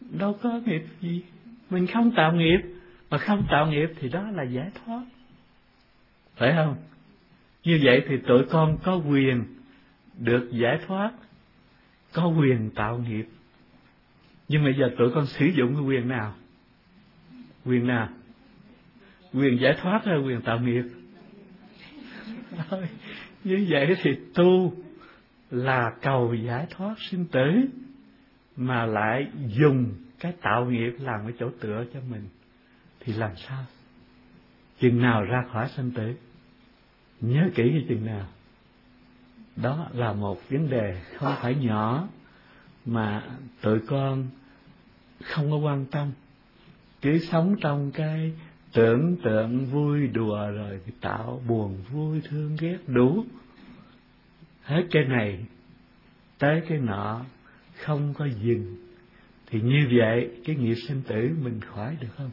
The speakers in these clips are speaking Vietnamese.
đâu có nghiệp gì. Mình không tạo nghiệp, mà không tạo nghiệp thì đó là giải thoát, phải không? Như vậy thì tụi con có quyền được giải thoát, có quyền tạo nghiệp. Nhưng bây giờ tụi con sử dụng cái quyền nào? Quyền nào? Quyền giải thoát hay quyền tạo nghiệp? Như vậy thì tu là cầu giải thoát sinh tử, mà lại dùng cái tạo nghiệp làm cái chỗ tựa cho mình, thì làm sao? Chừng nào ra khỏi sanh tử? Nhớ kỹ cái chừng nào. Đó là một vấn đề không phải nhỏ, mà tụi con không có quan tâm, cứ sống trong cái tưởng tượng vui đùa, rồi tạo buồn vui thương ghét đủ hết cái này tới cái nọ, không có dừng. Thì như vậy cái nghiệp sinh tử mình khỏi được không?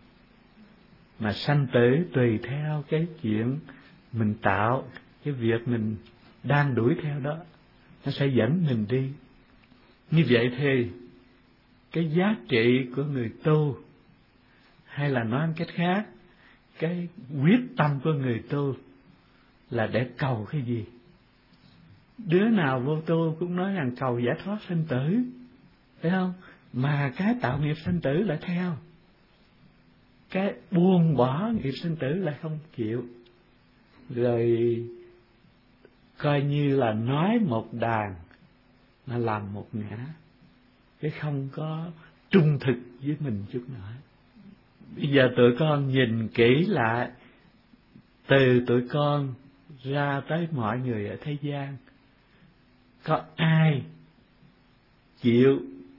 Mà sanh tử tùy theo cái chuyện mình tạo, cái việc mình đang đuổi theo đó, nó sẽ dẫn mình đi. Như vậy thì cái giá trị của người tu, hay là nói một cách khác, cái quyết tâm của người tu là để cầu cái gì? Đứa nào vô tu cũng nói rằng cầu giải thoát sinh tử, phải không? Mà cái tạo nghiệp sinh tử lại theo, cái buông bỏ nghiệp sinh tử lại không chịu. Rồi coi như là nói một đàn mà làm một ngã, cái không có trung thực với mình chút nữa. Bây giờ tụi con nhìn kỹ lại, từ tụi con ra tới mọi người ở thế gian, có ai chịu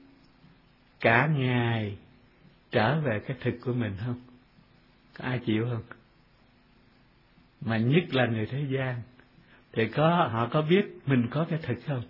cả ngày trở về cái thực của mình không? Có ai chịu không? Mà nhất là người thế gian thì họ có biết mình có cái thực không?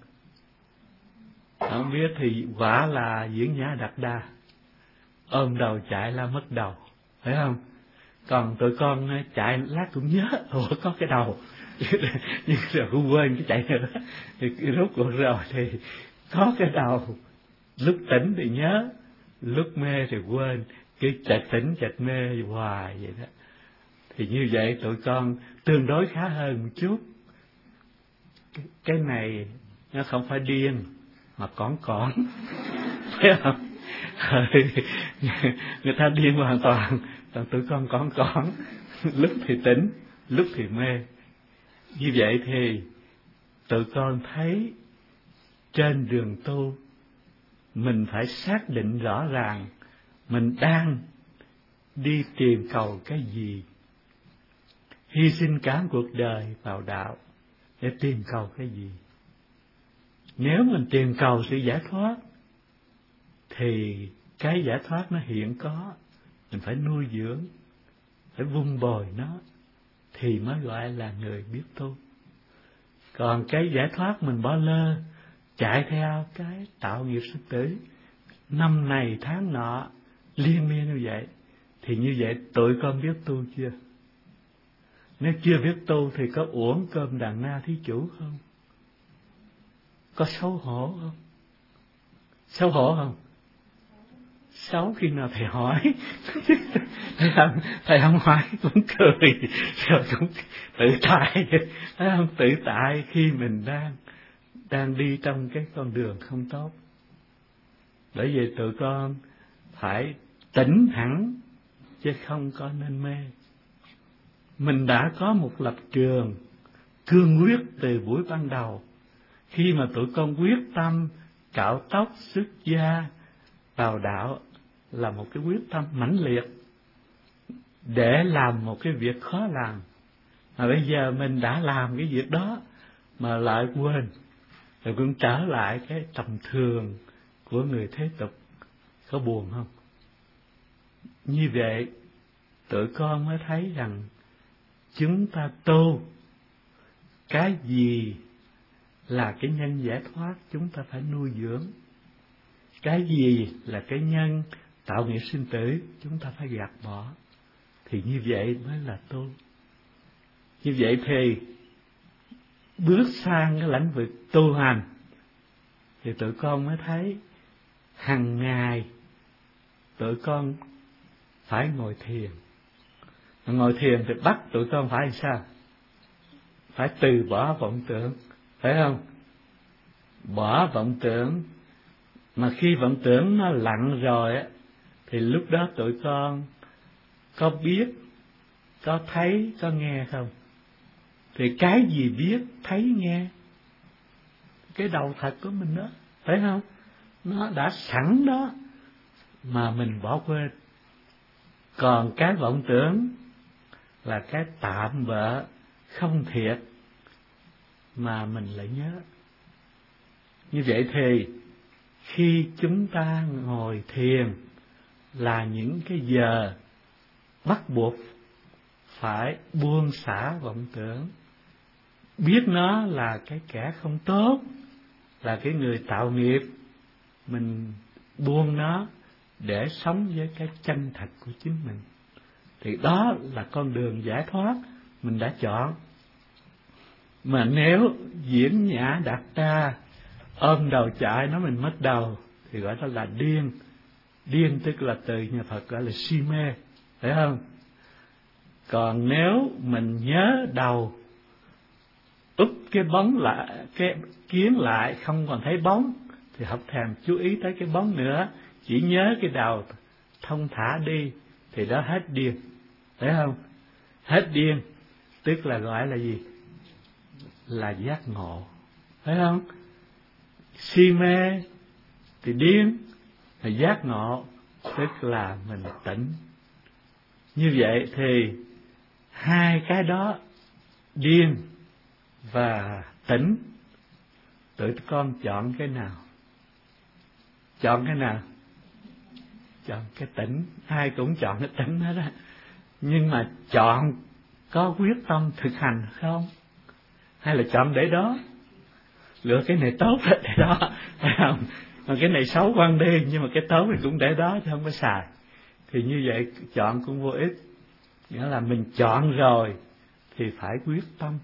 Không biết thì quả là diễn nhã đặt đa, ôm đầu chạy la mất đầu, phải không? Còn tụi con chạy lát cũng nhớ có cái đầu nhưng rồi cũng quên cái chạy nữa, thì rốt cuộc rồi thì có cái đầu, lúc tỉnh thì nhớ, lúc mê thì quên, cứ chợt tỉnh chợt mê hoài vậy đó. Thì như vậy tụi con tương đối khá hơn một chút. Cái này nó không phải điên mà còn thấy không? Người ta điên hoàn toàn, còn tụi con còn lúc thì tỉnh, lúc thì mê. Như vậy thì tụi con thấy trên đường tu mình phải xác định rõ ràng mình đang đi tìm cầu cái gì, hy sinh cả cuộc đời vào đạo để tìm cầu cái gì. Nếu mình tìm cầu sự giải thoát thì cái giải thoát nó hiện có, mình phải nuôi dưỡng, phải vun bồi nó, thì mới gọi là người biết tu. Còn cái giải thoát mình bỏ lơ, chạy theo cái tạo nghiệp sinh tử, năm này tháng nọ liên miên như vậy, thì như vậy tụi con biết tu chưa? Nếu chưa biết tu thì có uổng cơm đàn na thí chủ không? Có xấu hổ không? Xấu hổ không? Xấu khi nào thầy hỏi thầy không hỏi cũng cười, rồi cũng tự tại, thấy không? Tự tại khi mình đang đi trong cái con đường không tốt. Bởi vậy tụi con phải tỉnh hẳn, chứ không có nên mê. Mình đã có một lập trường cương quyết từ buổi ban đầu, khi mà tụi con quyết tâm cạo tóc xuất gia vào đạo, là một cái quyết tâm mãnh liệt để làm một cái việc khó làm. Mà bây giờ mình đã làm cái việc đó mà lại quên, rồi cũng trở lại cái tầm thường của người thế tục, có buồn không? Như vậy tụi con mới thấy rằng chúng ta tu cái gì là cái nhân giải thoát, chúng ta phải nuôi dưỡng. Cái gì là cái nhân tạo nghiệp sinh tử, chúng ta phải gạt bỏ. Thì như vậy mới là tu. Như vậy thì bước sang cái lĩnh vực tu hành, thì tụi con mới thấy hàng ngày tụi con phải ngồi thiền. Ngồi thiền thì bắt tụi con phải sao? Phải từ bỏ vọng tưởng, phải không? Bỏ vọng tưởng. Mà khi vọng tưởng nó lặng rồi á, thì lúc đó tụi con có biết, có thấy, có nghe không? Thì cái gì biết, thấy, nghe? Cái đầu thật của mình đó, phải không? Nó đã sẵn đó mà mình bỏ quên. Còn cái vọng tưởng là cái tạm bợ, không thiệt mà mình lại nhớ. Như vậy thì khi chúng ta ngồi thiền là những cái giờ bắt buộc phải buông xả vọng tưởng, biết nó là cái kẻ không tốt, là cái người tạo nghiệp, mình buông nó để sống với cái chân thật của chính mình. Thì đó là con đường giải thoát mình đã chọn. Mà nếu diễn nhã đặt ra, ôm đầu chạy nói mình mất đầu, thì gọi đó là điên. Điên tức là từ nhà Phật gọi là si mê, phải không? Còn nếu mình nhớ đầu, úp cái bóng lại, cái kiến lại không còn thấy bóng, thì không thèm chú ý tới cái bóng nữa, chỉ nhớ cái đầu thông thả đi, thì đó hết điên, phải không? Hết điên tức là gọi là gì? Là giác ngộ, phải không? Si mê thì điên, mà giác ngộ tức là mình tỉnh. Như vậy thì hai cái đó, điên và tỉnh, tụi con chọn cái nào? Chọn cái nào? Chọn cái tỉnh. Ai cũng chọn cái tỉnh hết á. Nhưng mà chọn có quyết tâm thực hành không? Hay là chọn để đó? Lựa cái này tốt để đó, phải không? Mà cái này xấu quăng đi, nhưng mà cái tốt thì cũng để đó chứ không có xài. Thì như vậy chọn cũng vô ích. Nghĩa là mình chọn rồi thì phải quyết tâm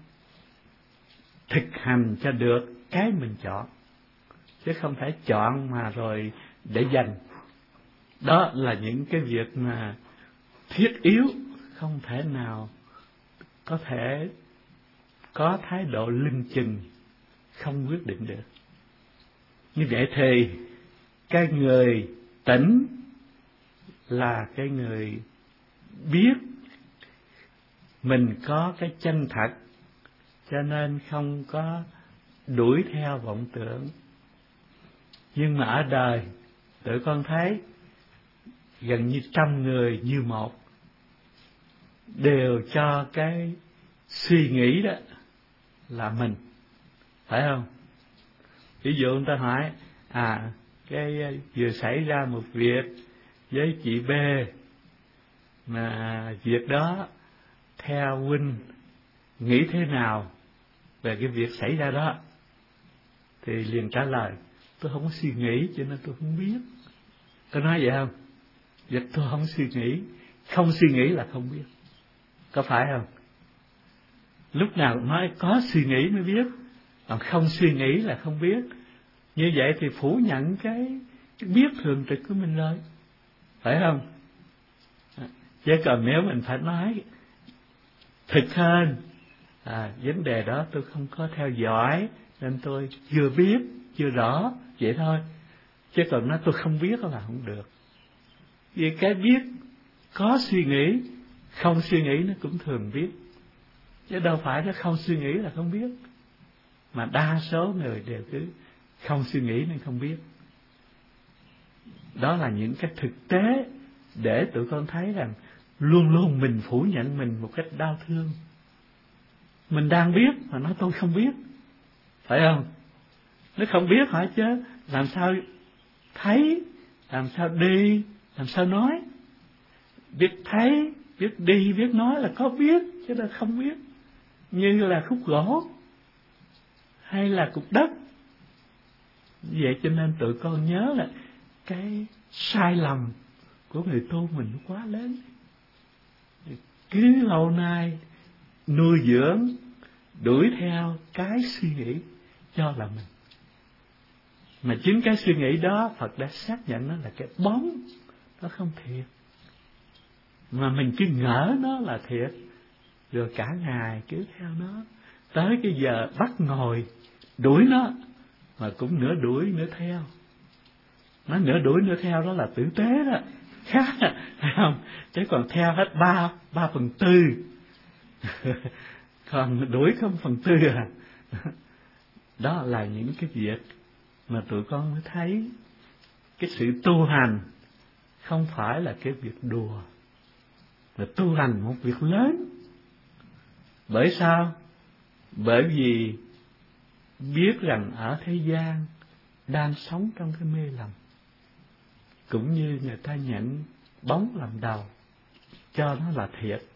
thực hành cho được cái mình chọn, chứ không thể chọn mà rồi để dành. Đó là những cái việc mà thiết yếu, không thể nào có thể có thái độ lưng chừng, không quyết định được. Như vậy thì cái người tỉnh là cái người biết mình có cái chân thật, cho nên không có đuổi theo vọng tưởng. Nhưng mà ở đời tụi con thấy gần như trăm người như một đều cho cái suy nghĩ đó là mình, phải không? Ví dụ người ta hỏi cái vừa xảy ra một việc với chị B, mà việc đó theo huynh nghĩ thế nào về cái việc xảy ra đó? Thì liền trả lời, tôi không có suy nghĩ cho nên tôi không biết. Có nói vậy không? Việc tôi không suy nghĩ, không suy nghĩ là không biết. Có phải không? Lúc nào cũng nói có suy nghĩ mới biết, còn không suy nghĩ là không biết. Như vậy thì phủ nhận cái biết thường trực của mình rồi, phải không? Chứ còn nếu mình phải nói thực hơn, vấn đề đó tôi không có theo dõi nên tôi chưa biết, chưa rõ, vậy thôi. Chứ còn nói tôi không biết là không được. Vì cái biết có suy nghĩ, không suy nghĩ nó cũng thường biết. Chứ đâu phải nó không suy nghĩ là không biết. Mà đa số người đều cứ không suy nghĩ nên không biết. Đó là những cái thực tế để tụi con thấy rằng luôn luôn mình phủ nhận mình một cách đau thương. Mình đang biết mà nói tôi không biết, phải không? Nó không biết hả chứ làm sao thấy, làm sao đi, làm sao nói. Biết thấy, biết đi, biết nói là có biết, chứ là không biết. Như là khúc gỗ hay là cục đất. Vậy cho nên tụi con nhớ là cái sai lầm của người tu mình quá lớn. Cứ lâu nay nuôi dưỡng, đuổi theo cái suy nghĩ cho là mình. Mà chính cái suy nghĩ đó Phật đã xác nhận nó là cái bóng, nó không thiệt. Mà mình cứ ngỡ nó là thiệt, rồi cả ngày cứ theo nó, tới cái giờ bắt ngồi đuổi nó, mà cũng nửa đuổi nửa theo. Nó nửa đuổi nửa theo đó là tử tế đó, khác, phải không? Chứ còn theo hết 3/4, còn đuổi 0/4 à. Đó là những cái việc mà tụi con mới thấy cái sự tu hành không phải là cái việc đùa, là tu hành một việc lớn. Bởi sao? Bởi vì biết rằng ở thế gian đang sống trong cái mê lầm, cũng như người ta nhận bóng làm đầu cho nó là thiệt,